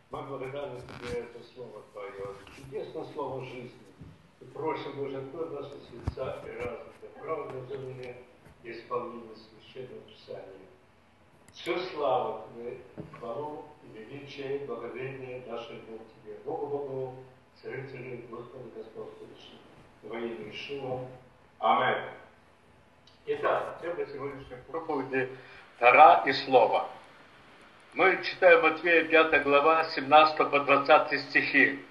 Мы благодарны Тебе за Слово Твое, чудесное Слово жизни. И просим, Боже, открой наши сердца и разум для правильного знания и исполнения Священного Писания. Всю славу Тебе, хвалу и величие, и благодарение нашему Тебе, Богу, Царю, Господу, Господствующему, во имя Иешуа. Аминь. Итак, тема сегодняшней проповеди – Тора и Слово. Мы читаем Матфея 5 глава, 17 по 20 стихи.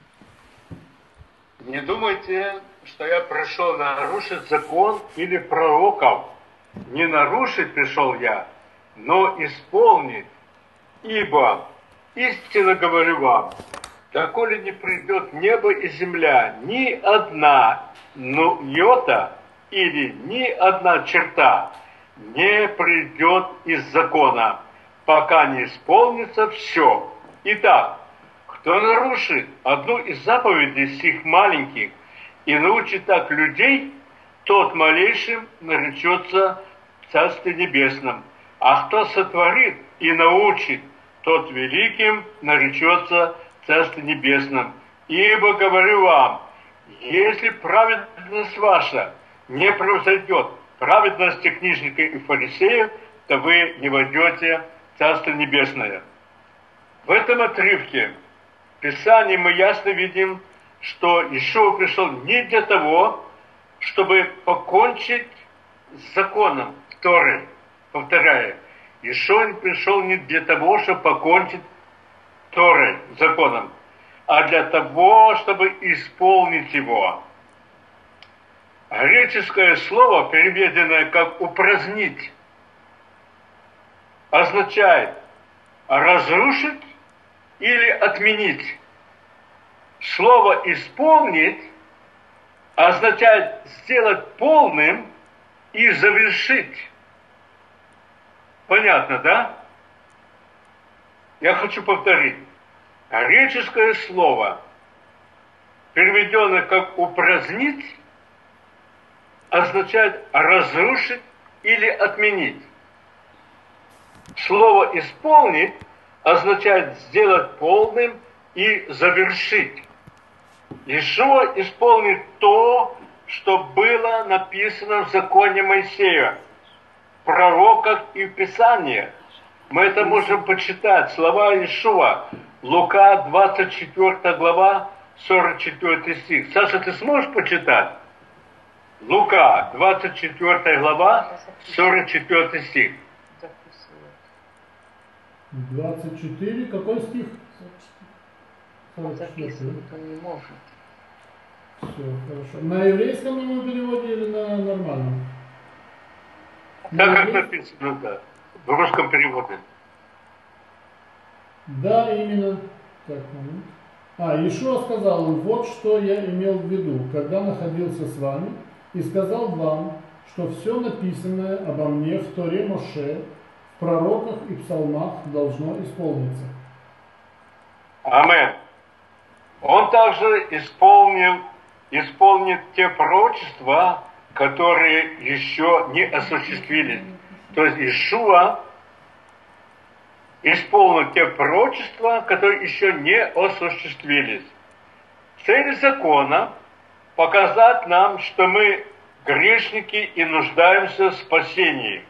Не думайте, что я пришел нарушить закон или пророков. Не нарушить пришел я, но исполнить. Ибо истинно говорю вам, доколе не придет небо и земля, ни одна йота или ни одна черта не придет из закона, пока не исполнится все. Итак, кто нарушит одну из заповедей сих маленьких и научит так людей, тот малейшим наречется в Царстве Небесном. А кто сотворит и научит, тот великим наречется в Царстве Небесном. Ибо говорю вам, если праведность ваша не превзойдет праведности книжников и фарисеев, то вы не войдете в Царство Небесное. В этом отрывке в Писании мы ясно видим, что Иешуа пришел не для того, чтобы покончить с законом Торы. Повторяю, Иешуа пришел не для того, чтобы покончить Торой, законом, а для того, чтобы исполнить его. Греческое слово, переведенное как «упразднить», означает разрушить или отменить. Слово «исполнить» означает сделать полным и завершить. Понятно, да? Я хочу повторить. Греческое слово, переведенное как «упразднить», означает разрушить или отменить. Слово «исполнить» означает сделать полным и завершить. Иешуа исполнит то, что было написано в законе Моисея, в пророках и в Писании. Мы это можем почитать. Слова Иешуа, Лука 24 глава, 44 стих. Саша, ты сможешь почитать? Лука 24 глава, 44 стих. 24, какой стих? 44. Записывать он не может. Все, хорошо. На еврейском ему переводе или на нормальном? Так как написано, да. В русском переводе. Да, именно. Так, момент. Иешуа сказал им, вот что я имел в виду, когда находился с вами, и сказал вам, что все написанное обо мне в Торе Моше, в пророках и псалмах должно исполниться. Аминь. Он также исполнит те пророчества, которые еще не осуществились. То есть Иешуа исполнил те пророчества, которые еще не осуществились. Цель закона – показать нам, что мы грешники и нуждаемся в спасении.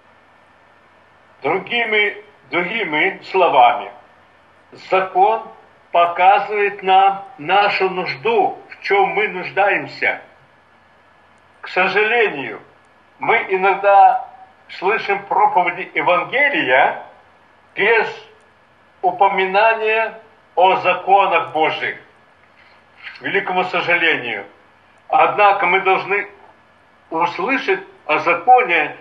Другими словами, закон показывает нам нашу нужду, в чем мы нуждаемся. К сожалению, мы иногда слышим проповеди Евангелия без упоминания о законах Божьих. К великому сожалению. Однако мы должны услышать о законе,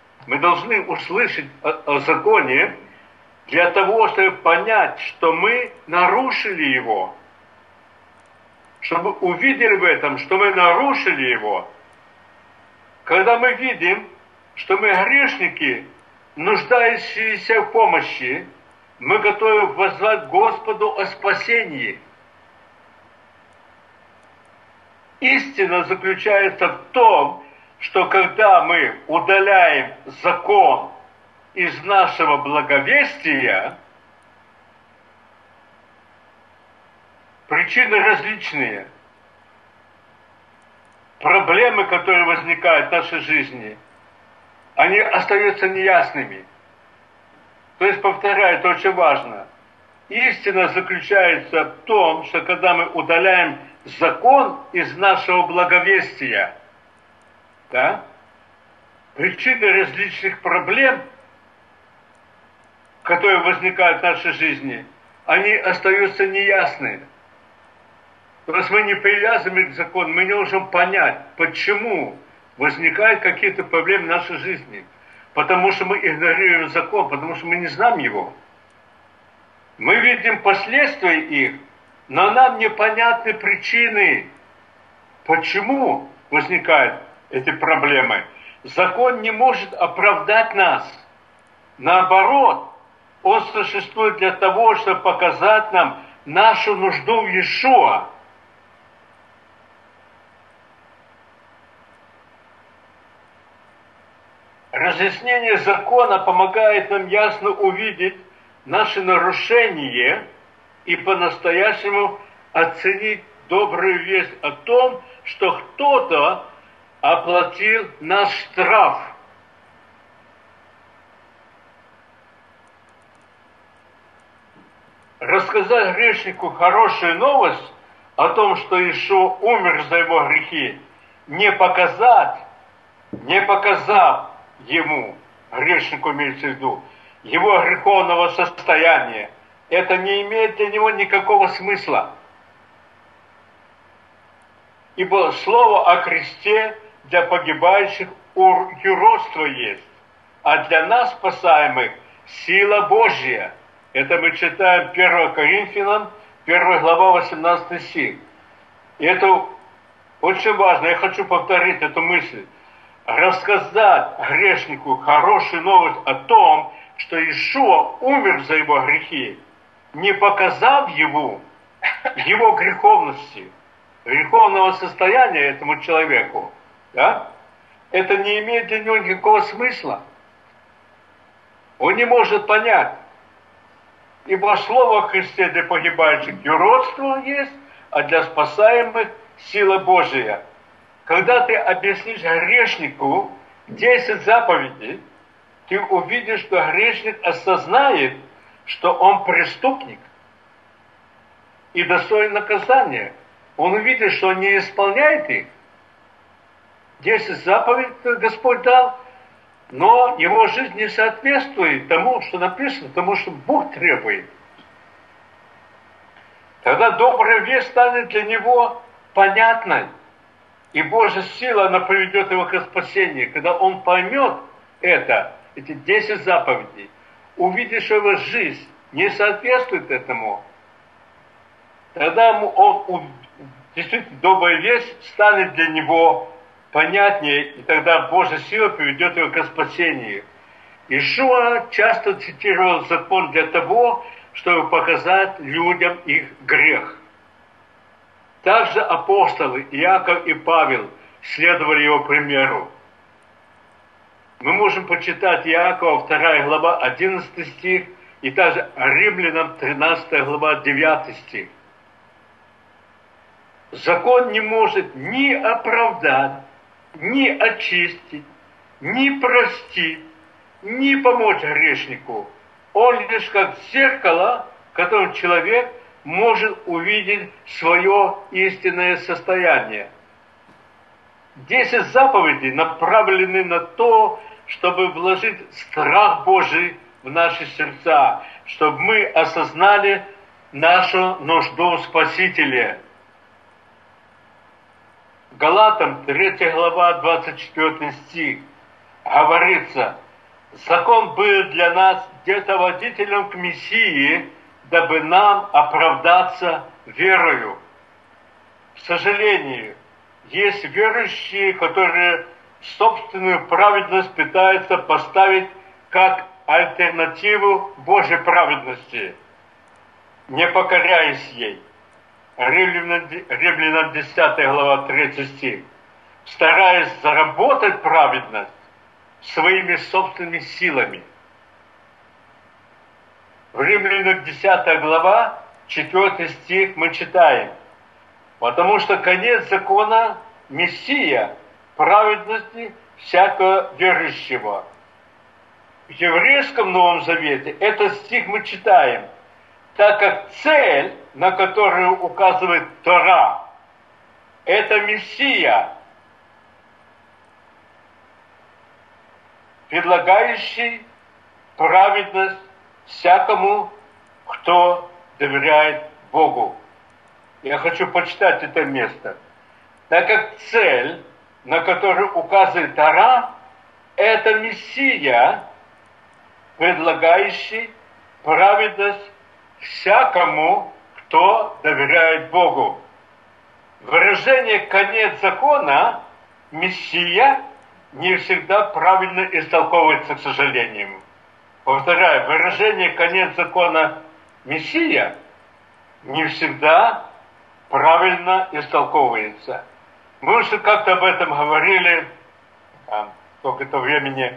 для того, чтобы понять, что мы нарушили его. Чтобы увидели в этом, что мы нарушили его. Когда мы видим, что мы грешники, нуждающиеся в помощи, мы готовы воззвать Господу о спасении. Истина заключается в том, что когда мы удаляем закон из нашего благовестия, Причины различные. Проблемы, которые возникают в нашей жизни, они остаются неясными. То есть, повторяю, это очень важно. Истина заключается в том, что когда мы удаляем закон из нашего благовестия, да, причины различных проблем, которые возникают в нашей жизни, они остаются неясными. То есть мы не привязываем к закону, мы не можем понять, почему возникают какие-то проблемы в нашей жизни. Потому что мы игнорируем закон, потому что мы не знаем его. Мы видим последствия их, но нам непонятны причины, почему возникают эти проблемы. Закон не может оправдать нас. Наоборот, он существует для того, чтобы показать нам нашу нужду в Иешуа. Разъяснение закона помогает нам ясно увидеть наши нарушения и по-настоящему оценить добрую весть о том, что кто-то оплатил наш штраф. Рассказать грешнику хорошую новость о том, что Иешуа умер за его грехи, не показав ему, грешнику имеется в виду, его греховного состояния, это не имеет для него никакого смысла. Ибо слово о кресте для погибающих юродство есть, а для нас, спасаемых, сила Божья. Это мы читаем 1 Коринфянам, 1 глава, 18 стих. И это очень важно, я хочу повторить эту мысль. Рассказать грешнику хорошую новость о том, что Иешуа умер за его грехи, не показав его греховности, греховного состояния этому человеку, да? Это не имеет для него никакого смысла. Он не может понять. Ибо слово о Христе для погибающих юродство есть, а для спасаемых сила Божия. Когда ты объяснишь грешнику 10 заповедей, ты увидишь, что грешник осознает, что он преступник и достоин наказания. Он увидит, что он не исполняет их. 10 заповедей Господь дал, но его жизнь не соответствует тому, что написано, тому, что Бог требует. Тогда добрая весть станет для него понятной. И Божья сила, она приведет его к спасению. Когда он поймет это, эти 10 заповедей, увидит, что его жизнь не соответствует этому, тогда действительно добрая весть станет для него понятнее, и тогда Божья сила приведет его к спасению. Иешуа часто цитировал закон для того, чтобы показать людям их грех. Также апостолы Иаков и Павел следовали его примеру. Мы можем почитать Иакова 2 глава 11 стих, и также Римлянам 13 глава 9 стих. Закон не может ни оправдать, ни очистить, ни простить, ни помочь грешнику. Он лишь как зеркало, в котором человек может увидеть свое истинное состояние. 10 заповедей направлены на то, чтобы вложить страх Божий в наши сердца, чтобы мы осознали нашу нужду в Спасителе. Галатам 3 глава 24 стих говорится: закон был для нас где-то водителем к Мессии, дабы нам оправдаться верою. К сожалению, есть верующие, которые собственную праведность пытаются поставить как альтернативу Божьей праведности, не покоряясь ей. Римлянам 10 глава 3 стих. Стараясь заработать праведность своими собственными силами. В Римлянам 10 глава 4 стих мы читаем. Потому что конец закона – Мессия, праведности всякого верующего. В еврейском Новом Завете этот стих мы читаем, так как цель, на которую указывает Тора, это Мессия, предлагающий праведность всякому, кто доверяет Богу. Я хочу почитать это место. Так как цель, на которую указывает Тора, это Мессия, предлагающий праведность всякому, кто доверяет Богу. Выражение «конец закона» Мессия не всегда правильно истолковывается, к сожалению. Повторяю, выражение «конец закона» Мессия не всегда правильно истолковывается. Мы уже как-то об этом говорили, сколько-то времени.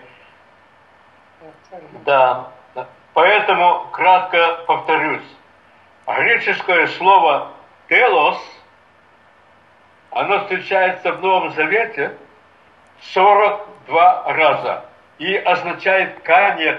Да, поэтому кратко повторюсь. Греческое слово «телос», оно встречается в Новом Завете 42 раза и означает «конец».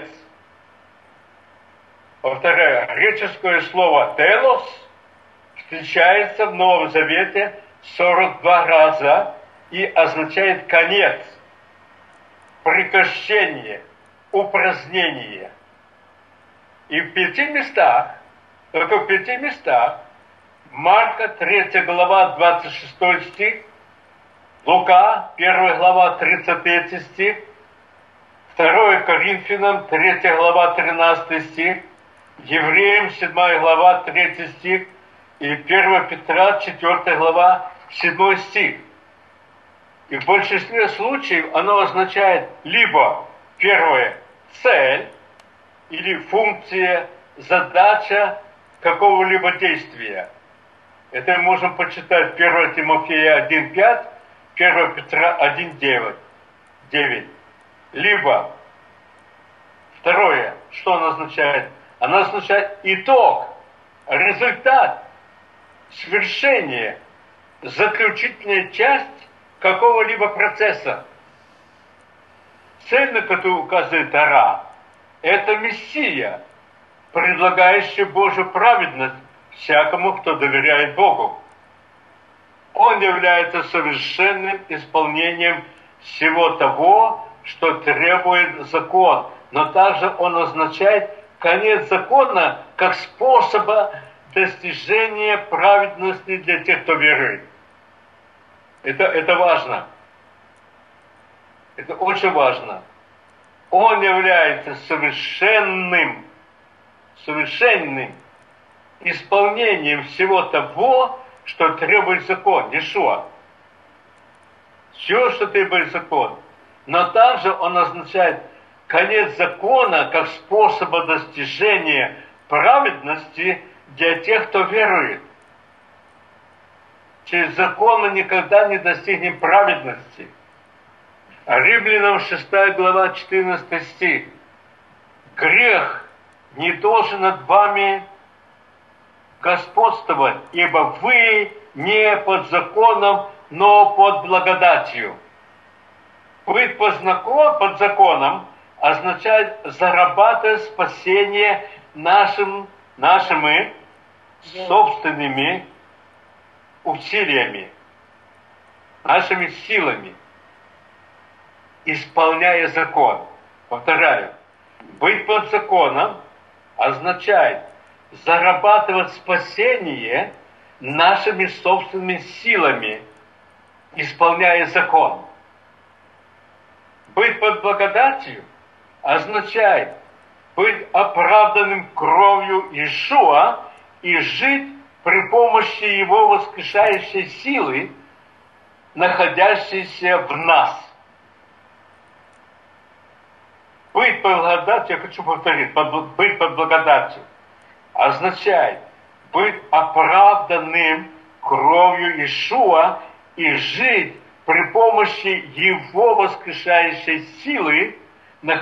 Повторяю, греческое слово «телос» встречается в Новом Завете 42 раза и означает «конец», прекращение, упразднение. И в 5 местах, только в 5 местах, Марка 3 глава 26 стих, Лука 1 глава 33 стих, 2 Коринфянам 3 глава 13 стих, Евреям 7 глава 3 стих и 1 Петра 4 глава 7 стих. И в большинстве случаев оно означает либо первое цель или функция, задача какого-либо действия. Это мы можем почитать 1 Тимофея 1.5, 1 Петра 1.9. Либо второе, что оно означает? Оно означает итог, результат, свершение, заключительная часть какого-либо процесса. Цель, на которую указывает Тора, это Мессия, предлагающий Божью праведность всякому, кто доверяет Богу. Он является совершенным исполнением всего того, что требует закон, но также он означает конец закона как способа достижения праведности для тех, кто верует. Это важно. Это очень важно. Он является совершенным исполнением всего того, что требует закон. Иешуа. Все, что требует закон. Но также он означает конец закона как способа достижения праведности для тех, кто верует. Через закон мы никогда не достигнем праведности. Римлянам 6 глава 14 стих. Грех не должен над вами господствовать, ибо вы не под законом, но под благодатью. Быть под законом означает зарабатывать спасение нашими собственными усилиями, нашими силами, исполняя закон. Повторяю, быть под законом означает зарабатывать спасение нашими собственными силами, исполняя закон. Быть под благодатью означает быть оправданным кровью Иешуа и жить при помощи Его воскрешающей силы, находящейся в нас. Быть под благодатью, я хочу повторить, быть под благодатью означает быть оправданным кровью Иешуа и жить при помощи Его воскрешающей силы,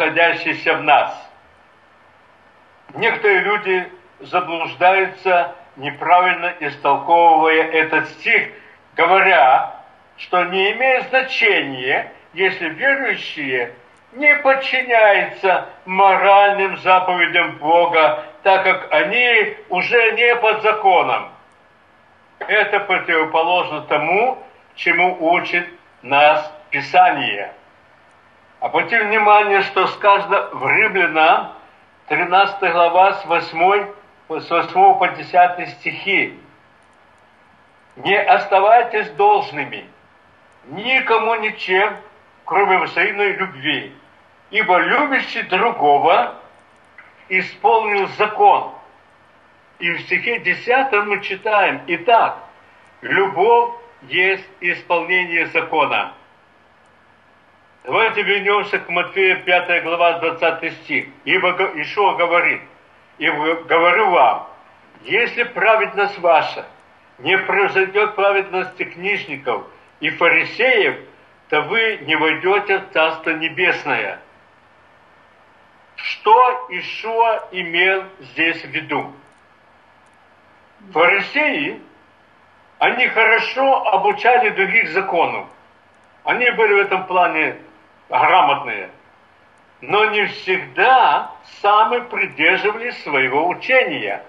находящейся в нас. Некоторые люди заблуждаются неправильно истолковывая этот стих, говоря, что не имеет значения, если верующие не подчиняются моральным заповедям Бога, так как они уже не под законом. Это противоположно тому, чему учит нас Писание. Обратите внимание, что сказано в Римлянам, 13 глава, с 8 по 10 стихи. «Не оставайтесь должными никому ничем, кроме взаимной любви, ибо любящий другого исполнил закон». И в стихе 10 мы читаем: «Итак, любовь есть исполнение закона». Давайте вернемся к Матфея 5 глава 20 стих. Ибо Ишуа говорит: «И говорю вам, если праведность ваша не превзойдет праведности книжников и фарисеев, то вы не войдете в Царство Небесное». Что Ишуа имел здесь в виду? Фарисеи, они хорошо обучали других законов. Они были в этом плане грамотные. Но не всегда сами придерживались своего учения.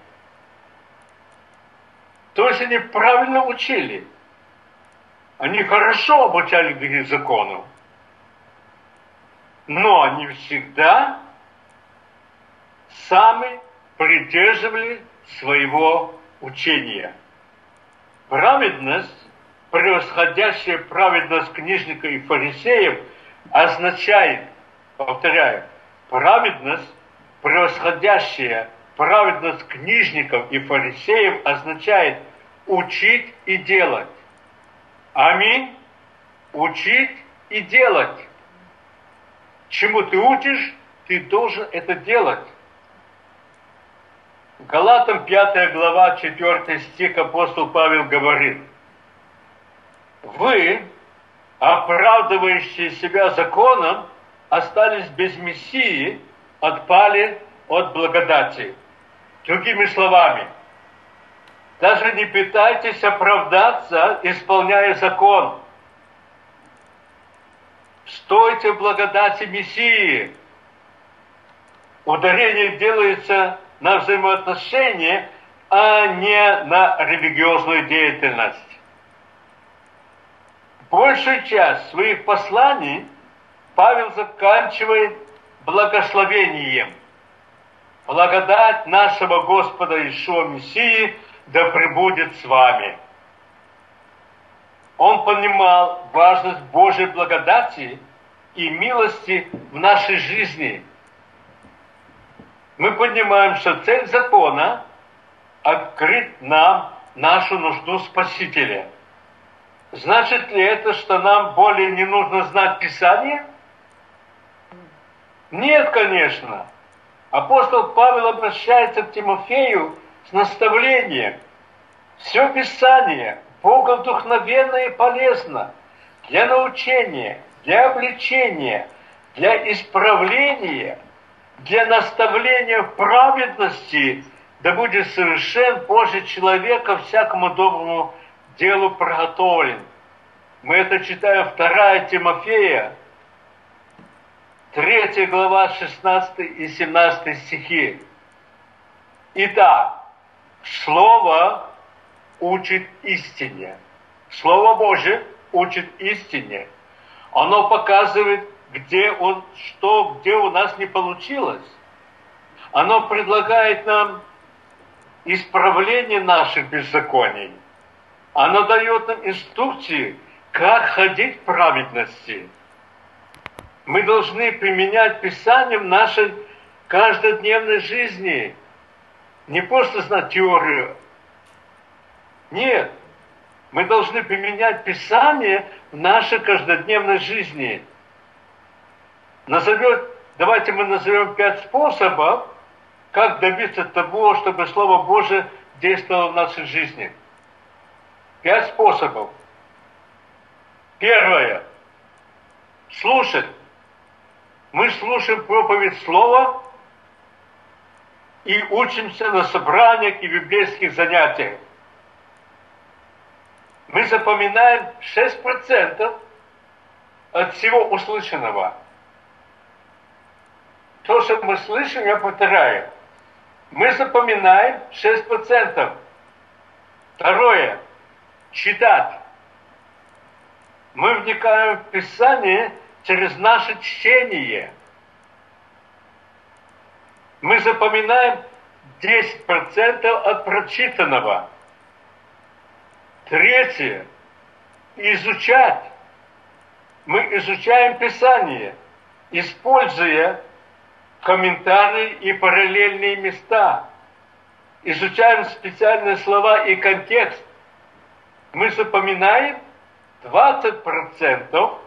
То есть они правильно учили. Они хорошо обучали других законов. Но не всегда сами придерживались своего учения. Праведность, превосходящая праведность книжника и фарисеев, означает, повторяю, праведность, превосходящая праведность книжников и фарисеев, означает учить и делать. Аминь. Учить и делать. Чему ты учишь, ты должен это делать. Галатам 5 глава 4 стих апостол Павел говорит: «Вы, оправдывающие себя законом, остались без Мессии, отпали от благодати». Другими словами, даже не пытайтесь оправдаться, исполняя закон. Стойте в благодати Мессии. Ударение делается на взаимоотношения, а не на религиозную деятельность. Большую часть своих посланий Павел заканчивает благословением. Благодать нашего Господа Иешуа Мессии да пребудет с вами. Он понимал важность Божьей благодати и милости в нашей жизни. Мы понимаем, что цель закона – открыть нам нашу нужду Спасителя. Значит ли это, что нам более не нужно знать Писание? Нет, конечно. Апостол Павел обращается к Тимофею с наставлением. Все Писание Богом вдохновенно и полезно для научения, для обличения, для исправления, для наставления в праведности, да будет совершен Божий человек ко всякому доброму делу приготовлен. Мы это читаем 2 Тимофея, 3 глава, 16 и 17 стихи. Итак, Слово учит истине. Слово Божие учит истине. Оно показывает, где у нас не получилось. Оно предлагает нам исправление наших беззаконий. Оно дает нам инструкции, как ходить в праведности. Мы должны применять Писание в нашей каждодневной жизни. Не просто знать теорию. Нет. Мы должны применять Писание в нашей каждодневной жизни. Давайте мы назовем 5 способов, как добиться того, чтобы Слово Божие действовало в нашей жизни. 5 способов. Первое. Слушать. Мы слушаем проповедь Слова, и учимся на собраниях и библейских занятиях. Мы запоминаем 6% от всего услышанного. То, что мы слышим, я повторяю. Мы запоминаем 6%. Второе. Читать. Мы вникаем в Писание через наше чтение. Мы запоминаем 10% от прочитанного. Третье. Изучать. Мы изучаем Писание, используя комментарии и параллельные места. Изучаем специальные слова и контекст. Мы запоминаем 20%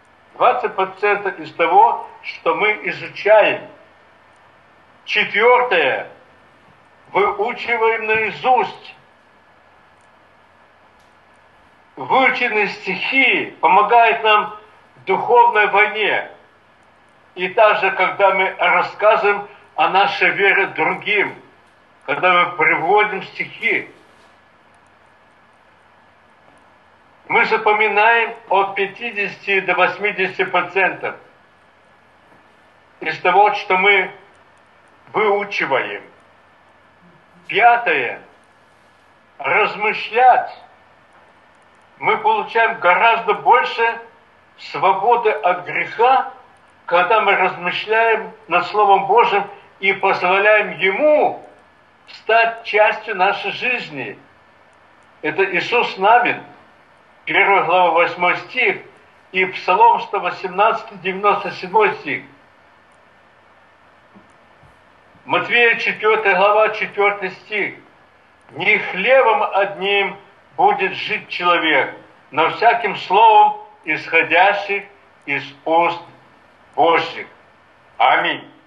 из того, что мы изучаем. Четвертое. Выучиваем наизусть. Выученные стихи помогают нам в духовной войне. И также, когда мы рассказываем о нашей вере другим, когда мы приводим стихи, мы запоминаем от 50 до 80% из того, что мы выучиваем. Пятое. Размышлять. Мы получаем гораздо больше свободы от греха, когда мы размышляем над Словом Божьим и позволяем Ему стать частью нашей жизни. Это Иисус Навин, 1 глава 8 стих, и Псалом 118, 97 стих. Матфея 4 глава 4 стих. Не хлебом одним будет жить человек, но всяким словом, исходящих из уст Божьих. Аминь.